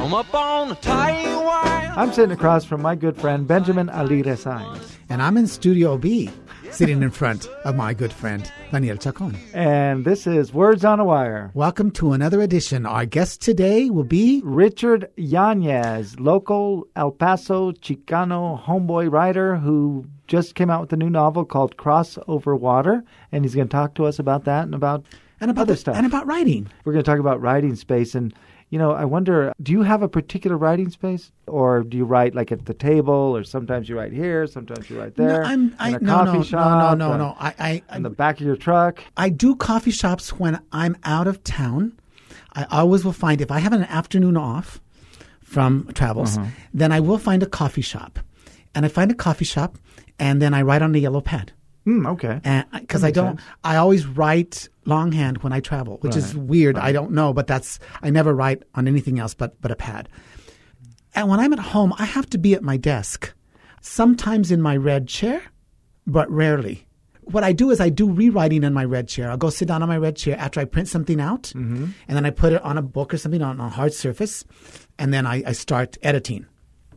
Come up on the tight wire. I'm sitting across from my good friend Benjamin Aguirre Sainz. And I'm in Studio B, sitting in front of my good friend Daniel Chacon. And this is Words on a Wire. Welcome to another edition. Our guest today will be Richard Yanez, local El Paso Chicano homeboy writer who just came out with a new novel called Cross Over Water. And he's going to talk to us about that and about other stuff. And about writing. We're going to talk about writing space. And, you know, I wonder, do you have a particular writing space? Or do you write like at the table? Or sometimes you write here, sometimes you write there? In a coffee shop? No. In the back of your truck? I do coffee shops when I'm out of town. I always will find, if I have an afternoon off from travels, then I will find a coffee shop. And I find a coffee shop, and then I write on the yellow pad. Okay. Because I always write longhand when I travel, which is weird. Right. I don't know, but I never write on anything else but a pad. And when I'm at home, I have to be at my desk, sometimes in my red chair, but rarely. What I do is I do rewriting in my red chair. I'll go sit down on my red chair after I print something out, and then I put it on a book or something on a hard surface, and then I start editing.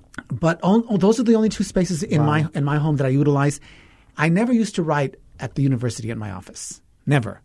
But those are the only two spaces in my home that I utilize. I never used to write at the university in my office. Never.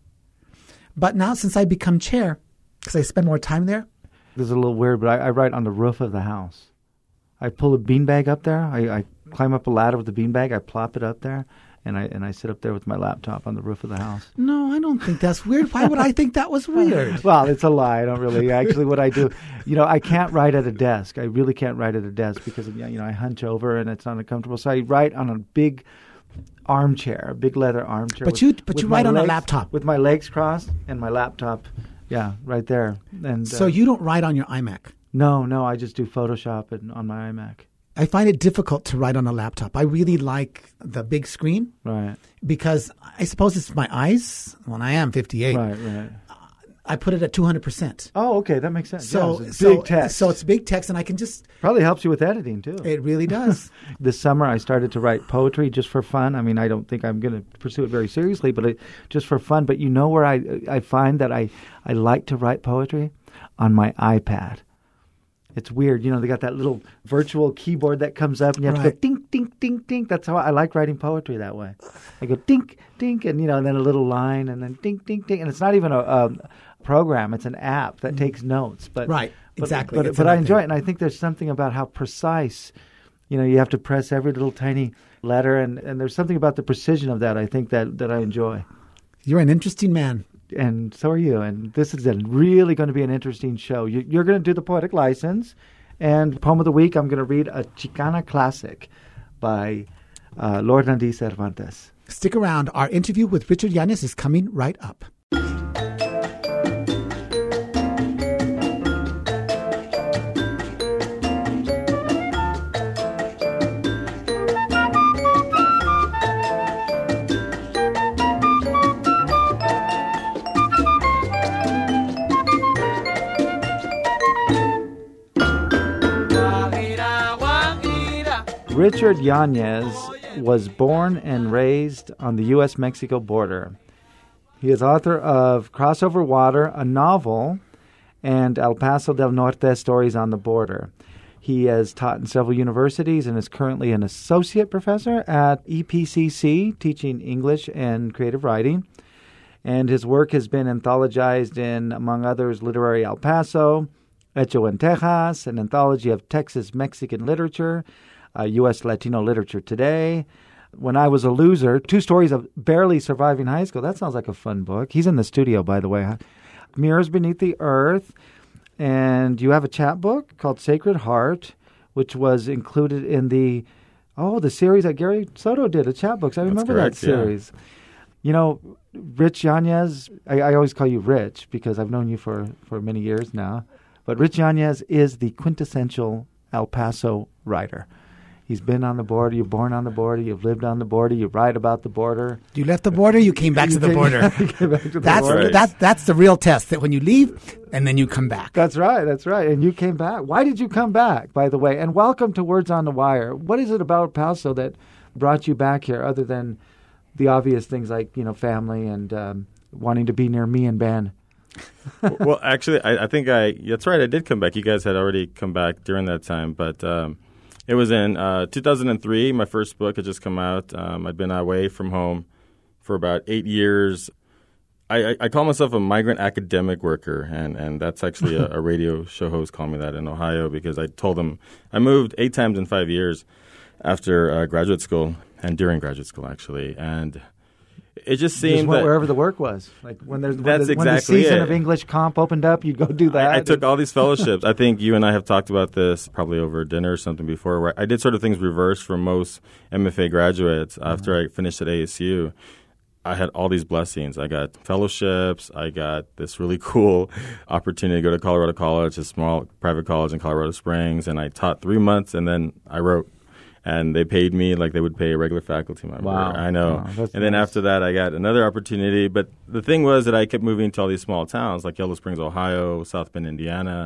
But now since I become chair, because I spend more time there. This is a little weird, but I write on the roof of the house. I pull a beanbag up there. I climb up a ladder with the beanbag. I plop it up there, and I sit up there with my laptop on the roof of the house. No, I don't think that's weird. Why would I think that was weird? Well, it's a lie. I don't really. Actually, what I do, I can't write at a desk. I really can't write at a desk because, I hunch over and it's uncomfortable. So I write on a big armchair, a big leather armchair. But you write on a laptop. With my legs crossed and my laptop, right there. And so you don't write on your iMac? No, I just do Photoshop on my iMac. I find it difficult to write on a laptop. I really like the big screen. Right. Because I suppose it's my eyes. When I am 58. Right. I put it at 200%. Oh, okay. That makes sense. So it's big text. So it's big text, and I can just... Probably helps you with editing, too. It really does. This summer, I started to write poetry just for fun. I mean, I don't think I'm going to pursue it very seriously, but just for fun. But you know where I find that I like to write poetry? On my iPad. It's weird. They got that little virtual keyboard that comes up, and you have to go dink, dink, dink, dink. That's how I like writing poetry that way. I go dink, dink, and, and then a little line, and then dink, dink, dink. And it's not even a program. It's an app that takes notes. But exactly. But I enjoy it, and I think there's something about how precise, you have to press every little tiny letter, and there's something about the precision of that I think that I enjoy. You're an interesting man. And so are you. And this is really going to be an interesting show. You're going to do the poetic license. And poem of the week, I'm going to read a Chicana classic by Lord Nandi Cervantes. Stick around. Our interview with Richard Yanez is coming right up. Richard Yanez was born and raised on the U.S.-Mexico border. He is author of Cross Over Water, a novel, and El Paso del Norte, Stories on the Border. He has taught in several universities and is currently an associate professor at EPCC, teaching English and creative writing. And his work has been anthologized in, among others, Literary El Paso, Hecho en Texas, an anthology of Texas-Mexican literature, U.S. Latino Literature Today, When I Was a Loser, 2 stories of barely surviving high school. That sounds like a fun book. He's in the studio, by the way. Mirrors Beneath the Earth. And you have a chapbook called Sacred Heart, which was included in the series that Gary Soto did, the chapbooks. I remember that series. Yeah. Rich Yanez, I always call you Rich because I've known you for many years now. But Rich Yanez is the quintessential El Paso writer. He's been on the border. You're born on the border. You've lived on the border. You write about the border. You left the border. You came back to the border. That's the real test. That when you leave and then you come back. That's right. And you came back. Why did you come back? By the way, and welcome to Words on the Wire. What is it about El Paso that brought you back here, other than the obvious things like family and wanting to be near me and Ben? Well, actually, I think that's right. I did come back. You guys had already come back during that time. But it was in 2003. My first book had just come out. I'd been away from home for about 8 years. I call myself a migrant academic worker, and that's actually a radio show host called me that in Ohio because I told them I moved 8 times in 5 years after graduate school and during graduate school, actually. And it just seemed that wherever the work was, like when the exactly season it. of English comp opened up, you'd go do that. I took all these fellowships. I think you and I have talked about this probably over dinner or something before, where I did sort of things reverse from most MFA graduates. After I finished at ASU, I had all these blessings. I got fellowships. I got this really cool opportunity to go to Colorado College, a small private college in Colorado Springs, and I taught 3 months, and then I wrote. And they paid me like they would pay a regular faculty member. Wow. I know. Wow, and then after that, I got another opportunity. But the thing was that I kept moving to all these small towns like Yellow Springs, Ohio, South Bend, Indiana.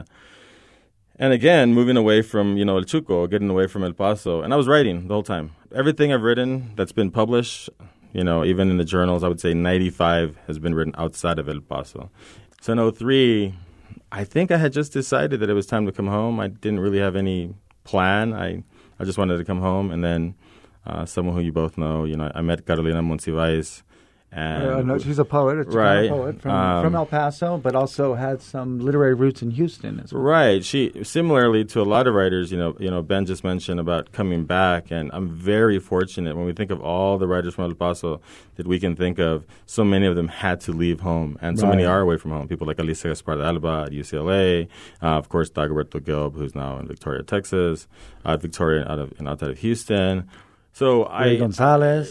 And again, moving away from, El Chuco, getting away from El Paso. And I was writing the whole time. Everything I've written that's been published, even in the journals, I would say 95 has been written outside of El Paso. So in 2003, I think I had just decided that it was time to come home. I didn't really have any plan. I just wanted to come home, and then someone who you both know, I met Carolina Monsiváis. And she's a poet, a Chicano poet from El Paso, but also had some literary roots in Houston as well. Right. She, similarly to a lot of writers, Ben just mentioned about coming back, and I'm very fortunate when we think of all the writers from El Paso that we can think of. So many of them had to leave home, and so many are away from home. People like Alicia Gaspar de Alba at UCLA, of course, Dagoberto Gilb, who's now in Victoria, Texas, Victoria out of Houston. So Ray Gonzalez.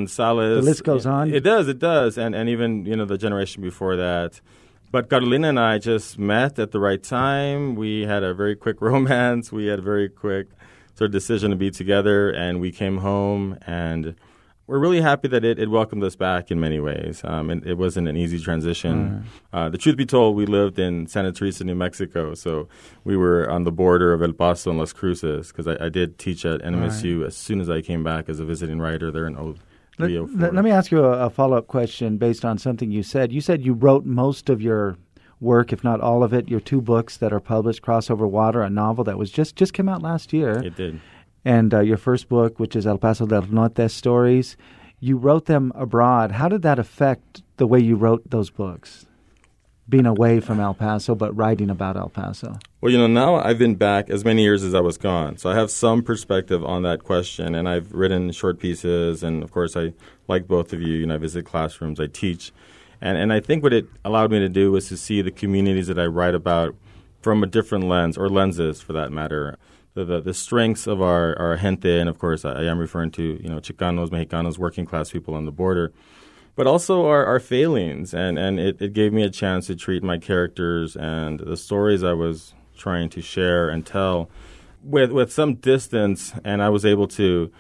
The list goes on. It does. And even, the generation before that. But Carolina and I just met at the right time. We had a very quick romance. We had a very quick sort of decision to be together. And we came home, and we're really happy that it welcomed us back in many ways. It wasn't an easy transition. The truth be told, we lived in Santa Teresa, New Mexico, so we were on the border of El Paso and Las Cruces because I did teach at NMSU as soon as I came back as a visiting writer there in 0304. Let me ask you a follow-up question based on something you said. You said you wrote most of your work, if not all of it, your 2 books that are published, Crossover Water, a novel that was just came out last year. It did. And your first book, which is El Paso del Norte Stories, you wrote them abroad. How did that affect the way you wrote those books, being away from El Paso but writing about El Paso? Well, now I've been back as many years as I was gone, so I have some perspective on that question, and I've written short pieces, and of course I, like both of you, I visit classrooms, I teach, and I think what it allowed me to do was to see the communities that I write about from a different lens, or lenses for that matter. The strengths of our gente, and of course I am referring to Chicanos, Mexicanos, working class people on the border, but also our failings, and it gave me a chance to treat my characters and the stories I was trying to share and tell with some distance, and I was able to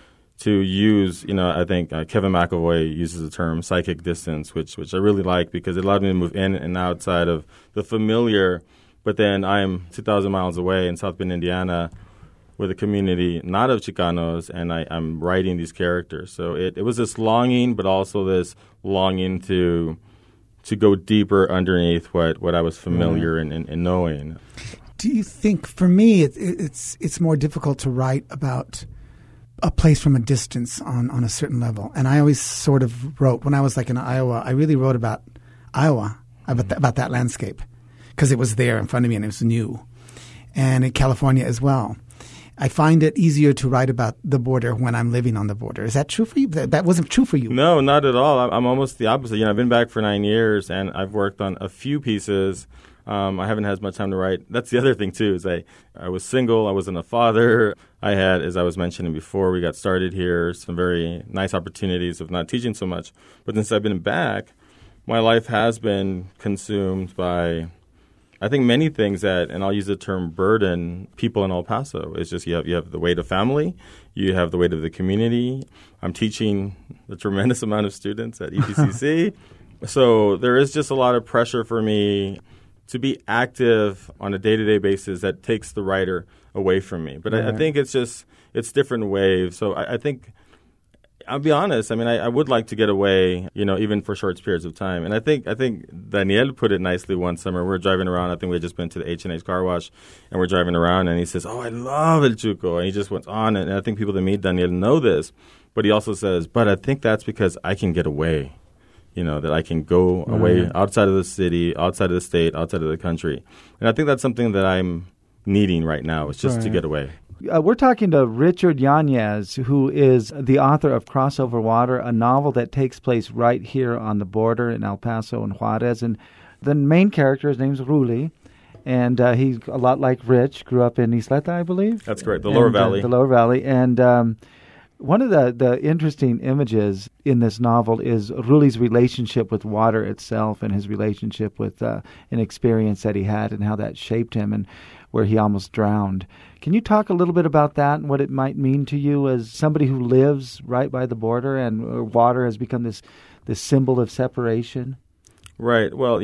use, I think Kevin McAvoy uses the term psychic distance, which I really like because it allowed me to move in and outside of the familiar, but then I'm 2,000 miles away in South Bend, Indiana, with a community not of Chicanos, and I'm writing these characters. So it was this longing, but also this longing to go deeper underneath what I was familiar in knowing. Do you think, for me, it's more difficult to write about a place from a distance on a certain level? And I always sort of wrote, when I was like in Iowa, I really wrote about Iowa, about that landscape, because it was there in front of me and it was new. And in California as well. I find it easier to write about the border when I'm living on the border. Is that true for you? That wasn't true for you. No, not at all. I'm almost the opposite. I've been back for 9 years, and I've worked on a few pieces. I haven't had as much time to write. That's the other thing, too, is I was single. I wasn't a father. I had, as I was mentioning before, we got started here, some very nice opportunities of not teaching so much. But since I've been back, my life has been consumed by, I think, many things that, and I'll use the term burden, people in El Paso. It's just you have the weight of family, you have the weight of the community. I'm teaching a tremendous amount of students at EPCC. So there is just a lot of pressure for me to be active on a day-to-day basis that takes the writer away from me. But I think it's different waves. So I think I'll be honest. I mean, I would like to get away, even for short periods of time. And I think Daniel put it nicely one summer. We were driving around. I think we had just been to the H&H car wash, and we're driving around, and he says, "Oh, I love El Chuco," and he just went on. And I think people that meet Daniel know this, but he also says, "But I think that's because I can get away." That I can go away outside of the city, outside of the state, outside of the country. And I think that's something that I'm needing right now, is just to get away. We're talking to Richard Yanez, who is the author of Crossover Water, a novel that takes place right here on the border in El Paso and Juarez. And the main character, his name's Ruli, and he's a lot like Rich, grew up in Isleta, I believe. That's correct, the Lower Valley. The Lower Valley. And one of the interesting images in this novel is Ruli's relationship with water itself and his relationship with an experience that he had and how that shaped him and where he almost drowned. Can you talk a little bit about that and what it might mean to you as somebody who lives right by the border and water has become this symbol of separation? Right. Well,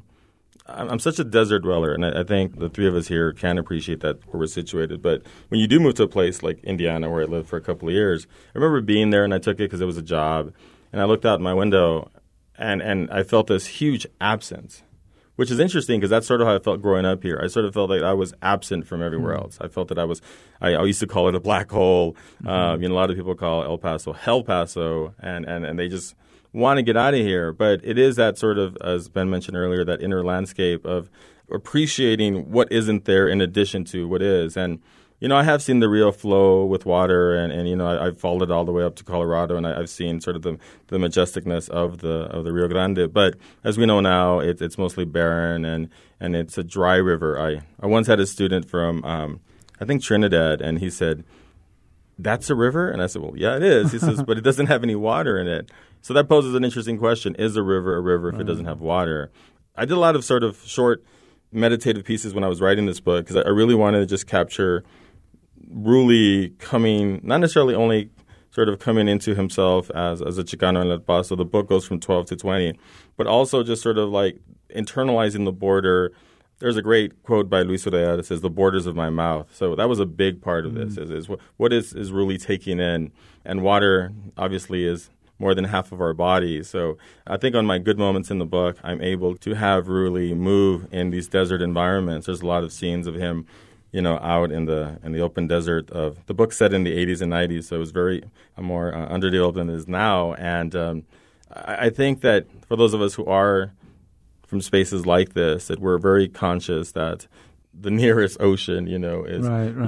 I'm such a desert dweller, and I think the three of us here can appreciate that where we're situated. But when you do move to a place like Indiana, where I lived for a couple of years, I remember being there, and I took it because it was a job, and I looked out my window, and I felt this huge absence, which is interesting because that's sort of how I felt growing up here. I sort of felt like I was absent from everywhere else. I felt that I used to call it a black hole. A lot of people call El Paso Hell Paso, and they just want to get out of here. But it is that sort of, as Ben mentioned earlier, that inner landscape of appreciating what isn't there in addition to what is. And, I have seen the Rio flow with water, and I've followed it all the way up to Colorado, and I've seen sort of the majesticness of the Rio Grande. But as we know now, it's mostly barren, and it's a dry river. I once had a student from, I think, Trinidad, and he said, "That's a river?" And I said, "Well, yeah, it is." He says, "But it doesn't have any water in it." So that poses an interesting question. Is a river if it doesn't have water? I did a lot of sort of short meditative pieces when I was writing this book because I really wanted to just capture Ruli coming, not necessarily only sort of coming into himself as a Chicano in El Paso. The book goes from 12 to 20, but also just sort of like internalizing the border. There's a great quote by Luis Urrea that says, "The borders of my mouth." So that was a big part of this, is what is Ruli taking in? And water obviously is more than half of our body. So I think on my good moments in the book, I'm able to have Ruli move in these desert environments. There's a lot of scenes of him out in the open desert. Of the book set in the 80s and 90s, so it was very more underdeveloped than it is now. And I think that for those of us who are from spaces like this, that we're very conscious that the nearest ocean, is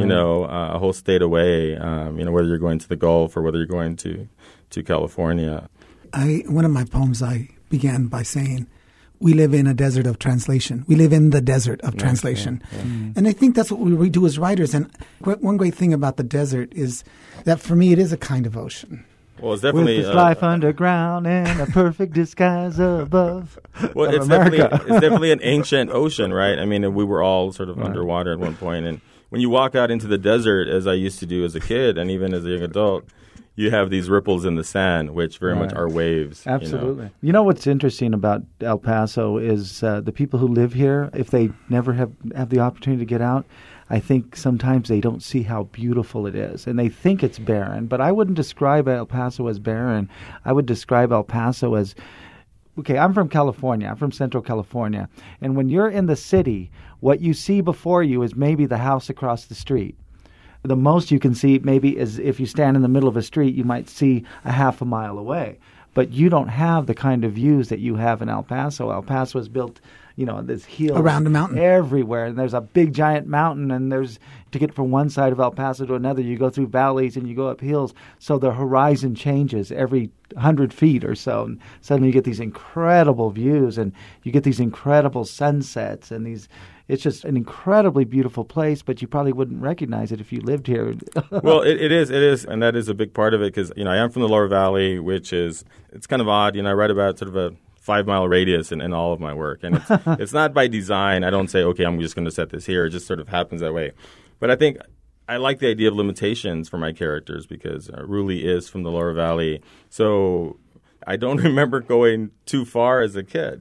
a whole state away. Whether you're going to the Gulf or whether you're going to California. One of my poems, I began by saying, "We live in a desert of translation. We live in the desert of translation." Yeah. And I think that's what we do as writers. And one great thing about the desert is that for me, it is a kind of ocean. Well, it's definitely with this life underground and a perfect disguise above. Well, it's definitely an ancient ocean, right? I mean, we were all sort of underwater at one point. And when you walk out into the desert, as I used to do as a kid and even as a young adult, you have these ripples in the sand, which very much are waves. Absolutely. You know what's interesting about El Paso is the people who live here, if they never have the opportunity to get out, I think sometimes they don't see how beautiful it is, and they think it's barren. But I wouldn't describe El Paso as barren. I would describe El Paso as, okay, I'm from California. I'm from Central California. And when you're in the city, what you see before you is maybe the house across the street. The most you can see maybe is if you stand in the middle of a street, you might see a half a mile away. But you don't have the kind of views that you have in El Paso. El Paso is built, there's hills around a mountain everywhere, and there's a big giant mountain, and there's to get from one side of El Paso to another, you go through valleys and you go up hills. So the horizon changes every 100 feet or so, and suddenly you get these incredible views, and you get these incredible sunsets, and these. It's just an incredibly beautiful place, but you probably wouldn't recognize it if you lived here. Well, it is, and that is a big part of it because I am from the Lower Valley, which is it's kind of odd. I write about sort of a 5-mile radius in all of my work, and it's not by design. I don't say, okay, I'm just going to set this here. It just sort of happens that way. But I think I like the idea of limitations for my characters because Ruli is from the Lower Valley, so I don't remember going too far as a kid.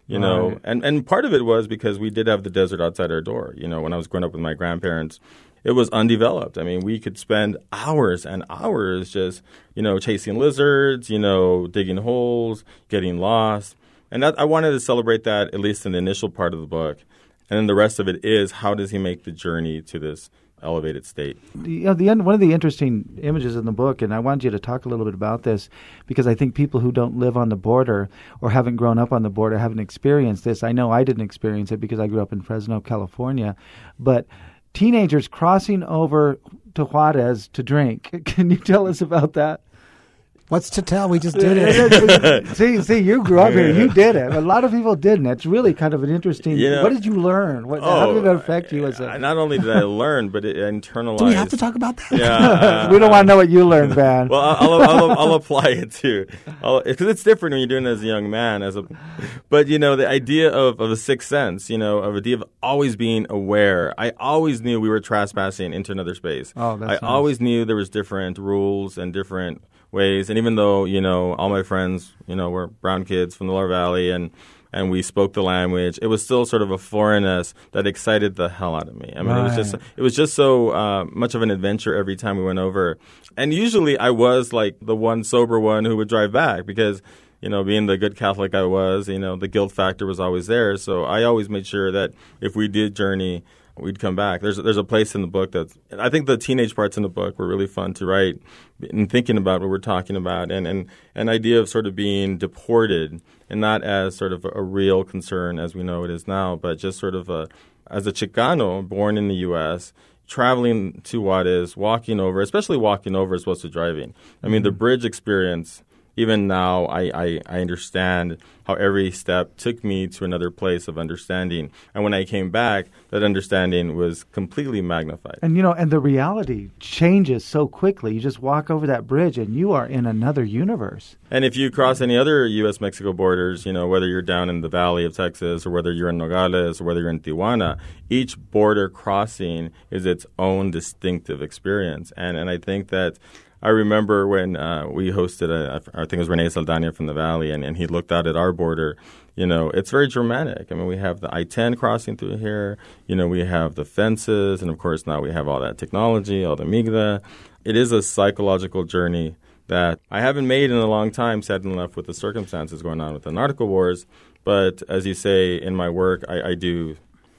you know. And part of it was because we did have the desert outside our door. You know, when I was growing up with my grandparents, it was undeveloped. I mean, we could spend hours and hours just, you know, chasing lizards, you know, digging holes, getting lost. And I wanted to celebrate that, at least in the initial part of the book. And then the rest of it is, how does he make the journey to this elevated state? You know, one of the interesting images in the book, and I wanted you to talk a little bit about this, because I think people who don't live on the border or haven't grown up on the border haven't experienced this. I know I didn't experience it because I grew up in Fresno, California. But teenagers crossing over to Juarez to drink. Can you tell us about that? What's to tell? We just did it. see, you grew up here. You did it. A lot of people didn't. It's really kind of an interesting. You know, what did you learn? How did it affect you as a? Not only did I learn, but it internalized. Do we have to talk about that? Yeah, we don't want to know what you learned, man. Well, I'll apply it too, because it's different when you're doing it as a young man. But you know, the idea of a sixth sense, you know, of the idea of always being aware. I always knew we were trespassing into another space. Oh, that's nice. Always knew there was different rules and different ways. And even though, you know, all my friends, you know, were brown kids from the Lower Valley and we spoke the language, it was still sort of a foreignness that excited the hell out of me. I mean, it was just so much of an adventure every time we went over. And usually I was like the one sober one who would drive back because, you know, being the good Catholic I was, you know, the guilt factor was always there. So I always made sure that if we did journey, we'd come back. There's a place in the book that I think the teenage parts in the book were really fun to write and thinking about what we're talking about and an idea of sort of being deported and not as sort of a real concern as we know it is now, but just sort of as a Chicano born in the U.S., traveling to Juarez, walking over, especially walking over as opposed to driving. I mean, the bridge experience, even now, I understand how every step took me to another place of understanding. And when I came back, that understanding was completely magnified. And, you know, and the reality changes so quickly. You just walk over that bridge and you are in another universe. And if you cross any other U.S.-Mexico borders, you know, whether you're down in the valley of Texas or whether you're in Nogales or whether you're in Tijuana, each border crossing is its own distinctive experience. And I think that I remember when we hosted I think it was Rene Saldana from the Valley, and he looked out at our border. You know, it's very dramatic. I mean, we have the I-10 crossing through here. You know, we have the fences, and of course now we have all that technology, all the migra. It is a psychological journey that I haven't made in a long time, sad enough, with the circumstances going on with the narco wars. But as you say, in my work, I do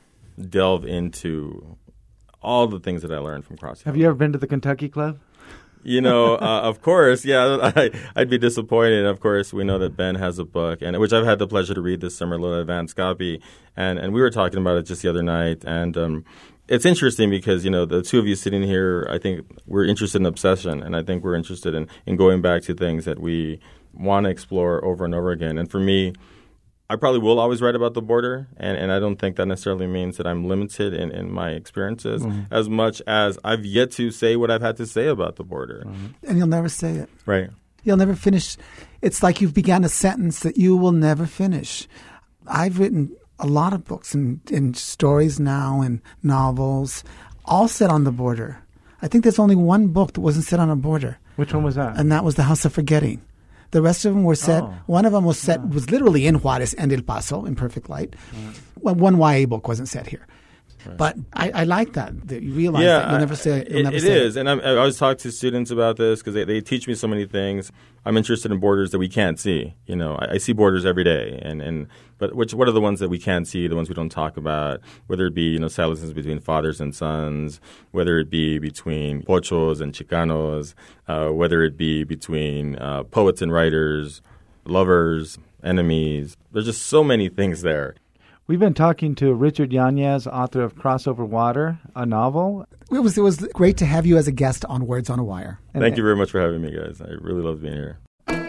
delve into all the things that I learned from crossing. Have you ever been to the Kentucky Club? You know, of course, yeah, I'd be disappointed. Of course, we know that Ben has a book, and which I've had the pleasure to read this summer, a little advanced copy, and we were talking about it just the other night, and it's interesting because, you know, the two of you sitting here, I think we're interested in obsession, and I think we're interested in going back to things that we want to explore over and over again. And for me, I probably will always write about the border, and I don't think that necessarily means that I'm limited in my experiences as much as I've yet to say what I've had to say about the border. And you'll never say it. Right. You'll never finish. It's like you've begun a sentence that you will never finish. I've written a lot of books and stories now and novels, all set on the border. I think there's only one book that wasn't set on a border. Which one was that? And that was The House of Forgetting. The rest of them were set. One of them was set, was literally in Juarez and El Paso in perfect light. Well, one YA book wasn't set here. Right. But I like that you realize that you'll never say it. It is. And I always talk to students about this because they teach me so many things. I'm interested in borders that we can't see. You know, I see borders every day. But what are the ones that we can't see, the ones we don't talk about, whether it be, you know, silences between fathers and sons, whether it be between Pochos and Chicanos, whether it be between poets and writers, lovers, enemies. There's just so many things there. We've been talking to Richard Yanez, author of Crossover Water, a novel. It was great to have you as a guest on Words on a Wire. Thank you very much for having me, guys. I really love being here.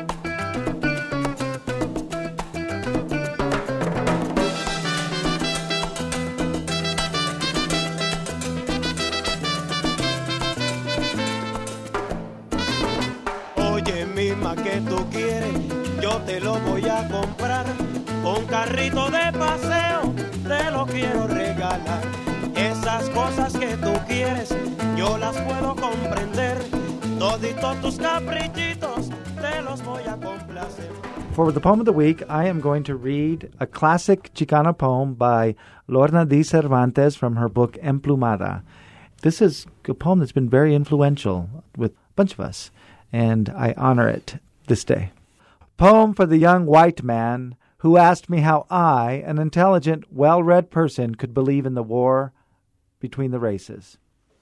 Oye, misma que tú quieres, yo te lo voy a comprar. Un carrito de paseo te lo quiero regalar. Esas cosas que tú quieres, yo las puedo comprender. Toditos tus caprichitos te los voy a complacer. For the poem of the week, I am going to read a classic Chicano poem by Lorna D. Cervantes from her book Emplumada. This is a poem that's been very influential with a bunch of us, and I honor it this day. Poem for the young white man who asked me how I, an intelligent, well-read person, could believe in the war between the races.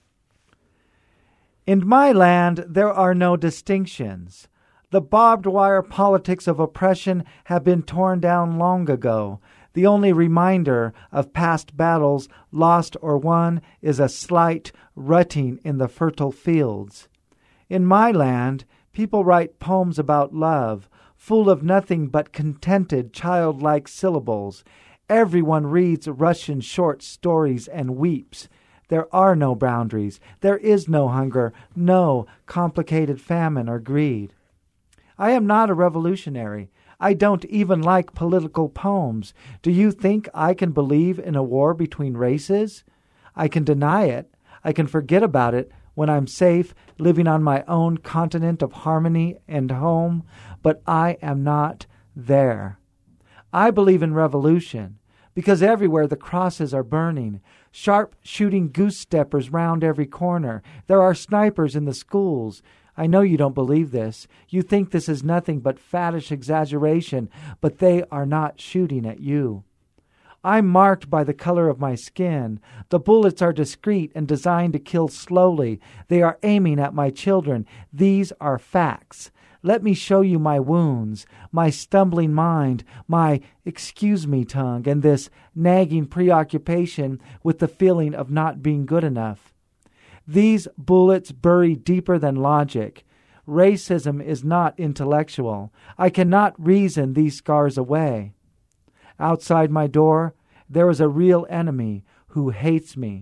In my land, there are no distinctions. The barbed wire politics of oppression have been torn down long ago. The only reminder of past battles, lost or won, is a slight rutting in the fertile fields. In my land, people write poems about love, full of nothing but contented, childlike syllables. Everyone reads Russian short stories and weeps. There are no boundaries. There is no hunger, no complicated famine or greed. I am not a revolutionary. I don't even like political poems. Do you think I can believe in a war between races? I can deny it. I can forget about it when I'm safe, living on my own continent of harmony and home, but I am not there. I believe in revolution, because everywhere the crosses are burning, sharp-shooting goose-steppers round every corner. There are snipers in the schools. I know you don't believe this. You think this is nothing but faddish exaggeration, but they are not shooting at you. I'm marked by the color of my skin. The bullets are discreet and designed to kill slowly. They are aiming at my children. These are facts. Let me show you my wounds, my stumbling mind, my excuse me tongue, and this nagging preoccupation with the feeling of not being good enough. These bullets bury deeper than logic. Racism is not intellectual. I cannot reason these scars away. Outside my door, there is a real enemy who hates me.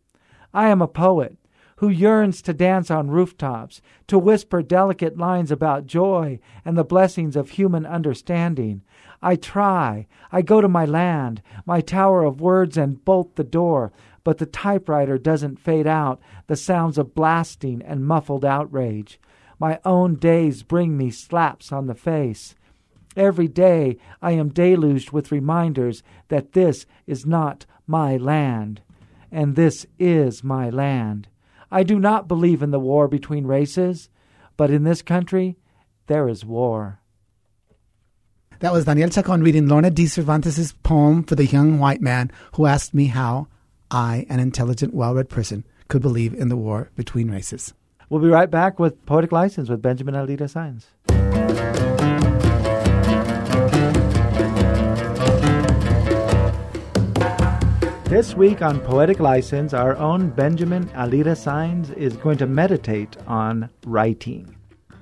I am a poet who yearns to dance on rooftops, to whisper delicate lines about joy and the blessings of human understanding. I try. I go to my land, my tower of words, and bolt the door, but the typewriter doesn't fade out the sounds of blasting and muffled outrage. My own days bring me slaps on the face. Every day I am deluged with reminders that this is not my land, and this is my land. I do not believe in the war between races, but in this country there is war. That was Daniel Chacon reading Lorna D. Cervantes' poem for the young white man who asked me how I, an intelligent, well-read person, could believe in the war between races. We'll be right back with Poetic License with Benjamin Alida Saenz. This week on Poetic License, our own Benjamin Alida Saenz is going to meditate on writing.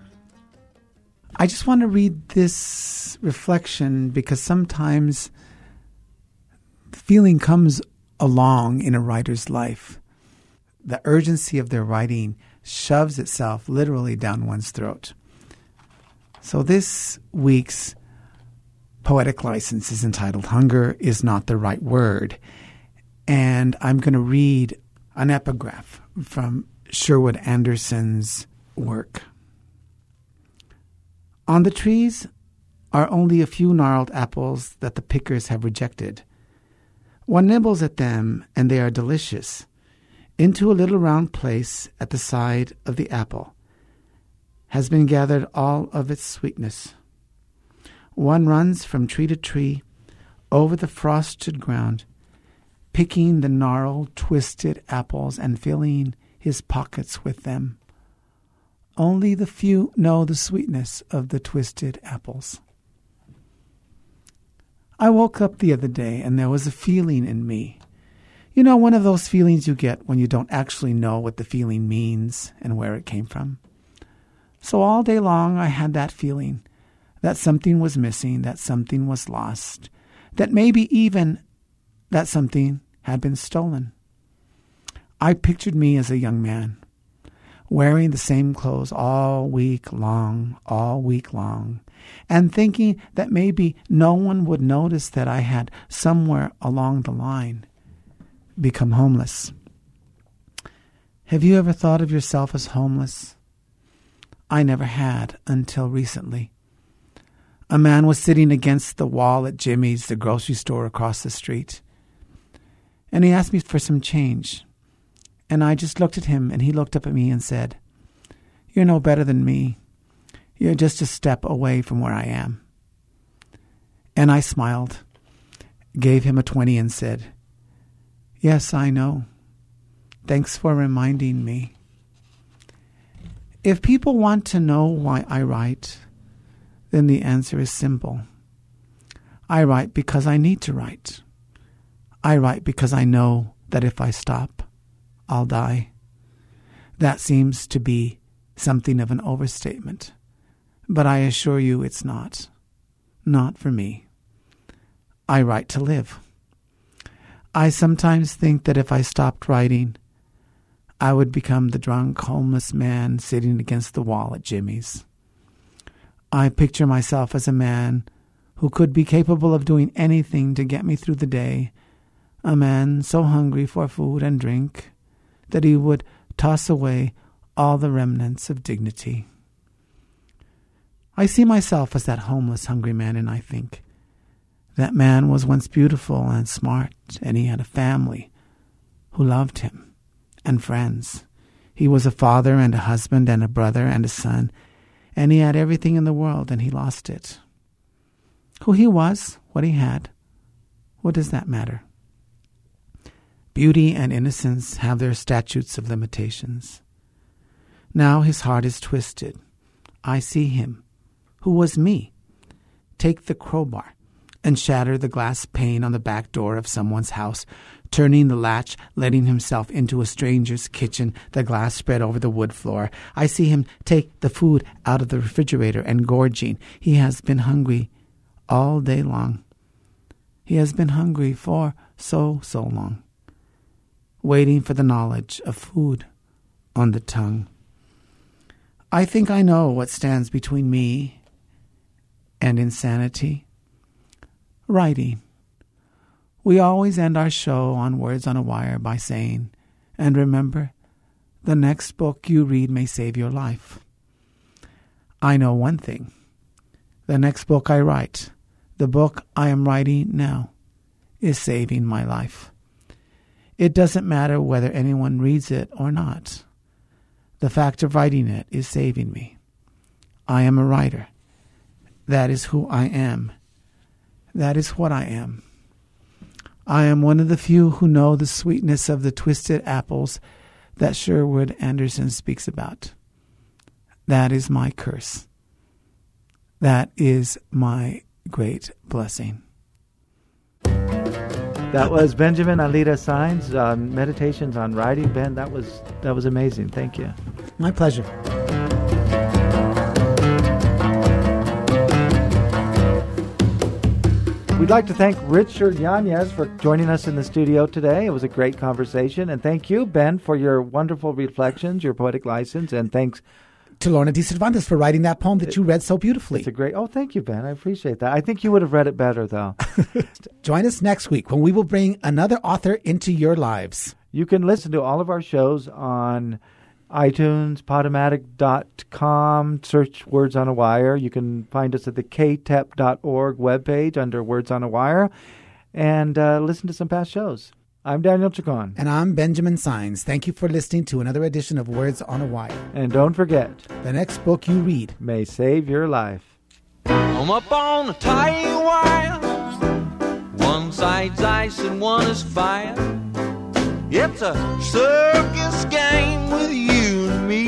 I just want to read this reflection because sometimes feeling comes along in a writer's life. The urgency of their writing shoves itself literally down one's throat. So this week's Poetic License is entitled Hunger is Not the Right Word. And I'm going to read an epigraph from Sherwood Anderson's work. On the trees are only a few gnarled apples that the pickers have rejected. One nibbles at them, and they are delicious. Into a little round place at the side of the apple has been gathered all of its sweetness. One runs from tree to tree over the frosted ground, picking the gnarled, twisted apples and filling his pockets with them. Only the few know the sweetness of the twisted apples. I woke up the other day and there was a feeling in me. You know, one of those feelings you get when you don't actually know what the feeling means and where it came from. So all day long I had that feeling that something was missing, that something was lost, that maybe even that something had been stolen. I pictured me as a young man, wearing the same clothes all week long, and thinking that maybe no one would notice that I had somewhere along the line become homeless. Have you ever thought of yourself as homeless? I never had until recently. A man was sitting against the wall at Jimmy's, the grocery store across the street. And he asked me for some change. And I just looked at him, and he looked up at me and said, "You're no better than me. You're just a step away from where I am." And I smiled, gave him a 20 and said, "Yes, I know. Thanks for reminding me." If people want to know why I write, then the answer is simple. I write because I need to write. I write because I know that if I stop, I'll die. That seems to be something of an overstatement, but I assure you it's not. Not for me. I write to live. I sometimes think that if I stopped writing, I would become the drunk, homeless man sitting against the wall at Jimmy's. I picture myself as a man who could be capable of doing anything to get me through the day, a man so hungry for food and drink that he would toss away all the remnants of dignity. I see myself as that homeless, hungry man, and I think, that man was once beautiful and smart, and he had a family who loved him, and friends. He was a father and a husband and a brother and a son, and he had everything in the world, and he lost it. Who he was, what he had, what does that matter? Beauty and innocence have their statutes of limitations. Now his heart is twisted. I see him, who was me, take the crowbar and shatter the glass pane on the back door of someone's house, turning the latch, letting himself into a stranger's kitchen, the glass spread over the wood floor. I see him take the food out of the refrigerator and gorging. He has been hungry all day long. He has been hungry for so long, waiting for the knowledge of food on the tongue. I think I know what stands between me and insanity. Writing. We always end our show on Words on a Wire by saying, "And remember, the next book you read may save your life." I know one thing. The next book I write, the book I am writing now, is saving my life. It doesn't matter whether anyone reads it or not. The fact of writing it is saving me. I am a writer. That is who I am. That is what I am. I am one of the few who know the sweetness of the twisted apples that Sherwood Anderson speaks about. That is my curse. That is my great blessing. That was Benjamin Alida Saenz, Meditations on Writing. Ben, that was amazing. Thank you. My pleasure. We'd like to thank Richard Yanez for joining us in the studio today. It was a great conversation. And thank you, Ben, for your wonderful reflections, your poetic license. And thanks to Lorna D. Cervantes for writing that poem that you read so beautifully. It's a great... Oh, thank you, Ben. I appreciate that. I think you would have read it better, though. Join us next week when we will bring another author into your lives. You can listen to all of our shows on iTunes, Podomatic.com, search Words on a Wire. You can find us at the ktep.org webpage under Words on a Wire and listen to some past shows. I'm Daniel Chacon. And I'm Benjamin Saenz. Thank you for listening to another edition of Words on a Wire. And don't forget, the next book you read may save your life. I'm up on a tight wire. One side's ice and one is fire. It's a circus game with you and me.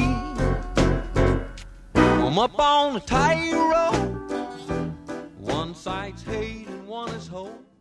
I'm up on a tight rope. One side's hate and one is hope.